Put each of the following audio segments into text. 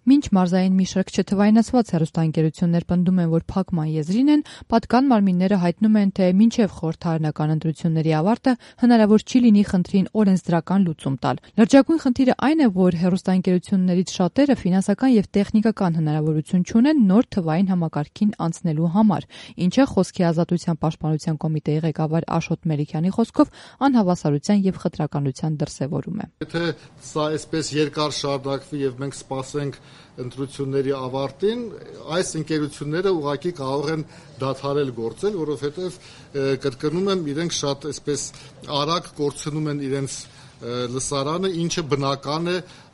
Մինչ մարզային մի շարք չթվայնացված հեռուստաընկերություններ պնդում են, որ փակման եզրին են, պատկան մարմինները հայտնում են, թե մինչև խորհրդարանական ընտրությունների ավարտը հնարավոր չի լինի խնդրին օրենսդրական լուծում տալ։ Լրջագույն խնդիրը այն է, որ հեռուստաընկերություններից շատերը ֆինանսական եւ տեխնիկական հնարավորություն չունեն նոր թվային համակարգին անցնելու համար, ինչը Խոսքի ազատության պաշտպանության կոմիտեի ղեկավար Աշոտ Մելիքյանի խոսքով անհավասարության եւ խտրականության դրսեւորում է։ Եթե սա այսպես երկար շարունակվի եւ մենք սպասենք ընտրությունների ավարտին, այս ընկերությունները ուղղակի կարող են դադարել գործել, որովհետեւ կրկնում եմ, իրենք շատ այսպես արագ կորցնում են իրենց լսարանը, ինչը բնական է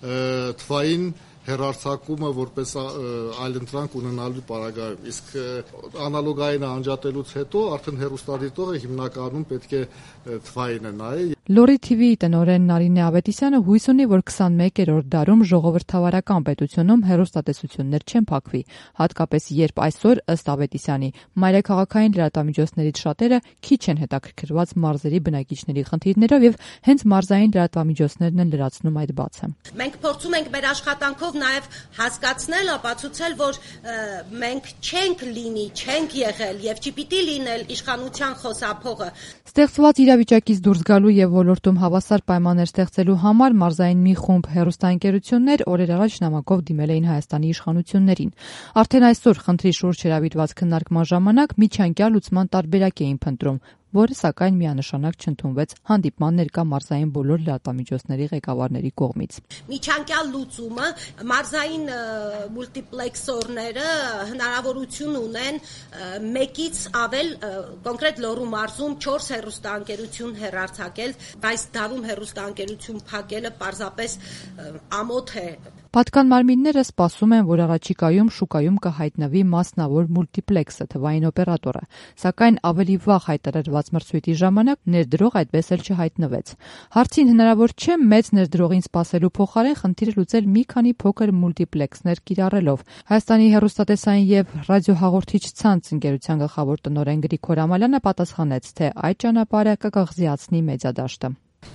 թվային հեռարձակումը որպես այլընտրանք ունենալու պարագայում, իսկ անալոգային անջատելուց հետո արդեն հեռուստադիտողը հիմնականում պետք է թվային է նայի։ Լորի TV-ի տնօրեն Նարինե Ավետիսյանը հույս ունի, որ 21-րդ դարում ժողովրդավարական պետությունում հեռուստատեսություններ չեն փակվի, հատկապես երբ այսօր, ըստ Ավետիսյանի, մայրաքաղաքային լրատվամիջոցներից շատերը քիչ են հետաքրքրված մարզերի բնակիչների խնդիրներով եւ հենց մարզային լրատվամիջոցներն են լրացնում այդ բացը։ Մենք փորձում ենք մեր աշխատանքով նաեւ հասկացնել, ապացուցել, որ մենք չենք լինի, չենք եղել եւ չպիտի լինել իշխանության խոսափողը։ Ստեղծված իրավիճակից դուրս գալու եւ ոլորտում հավասար պայմաններ ստեղծելու համար մարզային մի խումբ հեռուստաընկերություններ օրեր առաջ նամակով դիմել էին Հայաստանի իշխանություններին։ Արդեն այսօր խնդրի շուրջ հրավիրված քննարկման ժամանակ միջանկյալ լուծման տարբերակ էին փնտրում, որը սակայն միանշանակ չընդունվեց հանդիպման ներկա մարզային բոլոր լրատվամիջոցների ղեկավարների կողմից։ Միջանկյալ լուծումը մարզային մուլտիպլեքսորները հնարավորություն ունեն մեկից ավել կոնկրետ Լոռու մարզում 4 հեռուստաընկերություն հեռարձակել, բայց դարում հեռուստաընկերություն փակելը պարզապես ամոթ է։ Պատկան մարմինները սպասում են, որ առաջիկայում շուկայում կհայտնվի մասնավոր մուլտիպլեքսը թվային օպերատորը, սակայն ավելի վաղ հայտարարված մրցույթի ժամանակ ներդրող այդպես էլ չհայտնվեց։ Հարցին հնարավոր չէ մեծ ներդրողին սպասելու փոխարեն խնդիրը լուծել մի քանի փոքր մուլտիպլեքսներ կիրառելով։ Հայաստանի հեռուստատեսային եւ ռադիոհաղորդիչ ցանց ընկերության գլխավոր տնօրեն Գրիգոր Ամալյանը պատասխանեց, թե այդ ճանապարհը կկղզիացնի մեծադաշտը։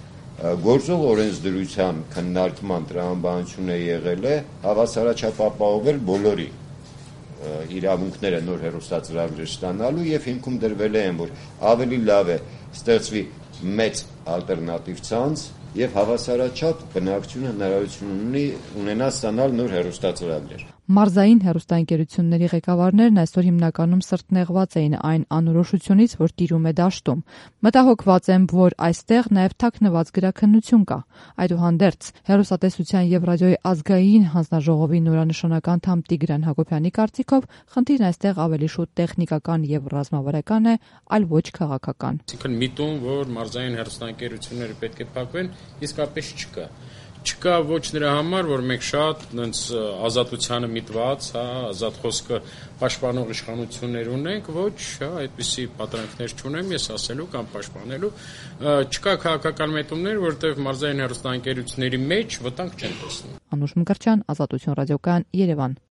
Գործող օրենսդրության քննարկման տրամաբանությունը եղել է հավասարաչափ ապահովել բոլորի իրավունքները նոր հեռուստածրագրեր ստանալու եւ հիմքում դրվել է, որ ավելի լավ է ստեղծվի մեծ ալտերնատիվ ցանց եւ հավասարաչափ բնակչությունը հնարավորություն ունենա ստանալ նոր հեռուստածրագրեր։ Մարզային հեռուստաընկերությունների ղեկավարներն այսօր հիմնականում սրտնեղված էին այն անորոշությունից, որ տիրում է դաշտում։ Մտահոգված են, որ այստեղ նաև թաքնված գրաքննություն կա։ Այդուհանդերձ, հեռուստատեսության եւ ռադիոյի ազգային հանձնաժողովի նորանշանակ անդամ Տիգրան Հակոբյանի կարծիքով խնդիրն այստեղ ավելի շուտ տեխնիկական եւ ռազմավարական է, այլ ոչ քաղաքական։ Այսինքն միտում, որ մարզային հեռուստաընկերությունները պետք է փակվեն, իսկապես չկա։ Չկա ոչ նրա համար, որ մենք շատ այնց ազատությանը միտված, ազատ խոսքը պաշտպանող իշխանություններ ունենք, ոչ, այդպիսի պատրանքներ չունեմ ես ասելու կամ պաշտպանելու, չկա քաղաքական միտումներ, որտեղ մարզային հեռուստաընկերությունների մեջ վտանգ չեն տեսնում։ Անուշ Մկրտչյան, Ազատություն ռադիոկայան, Երևան։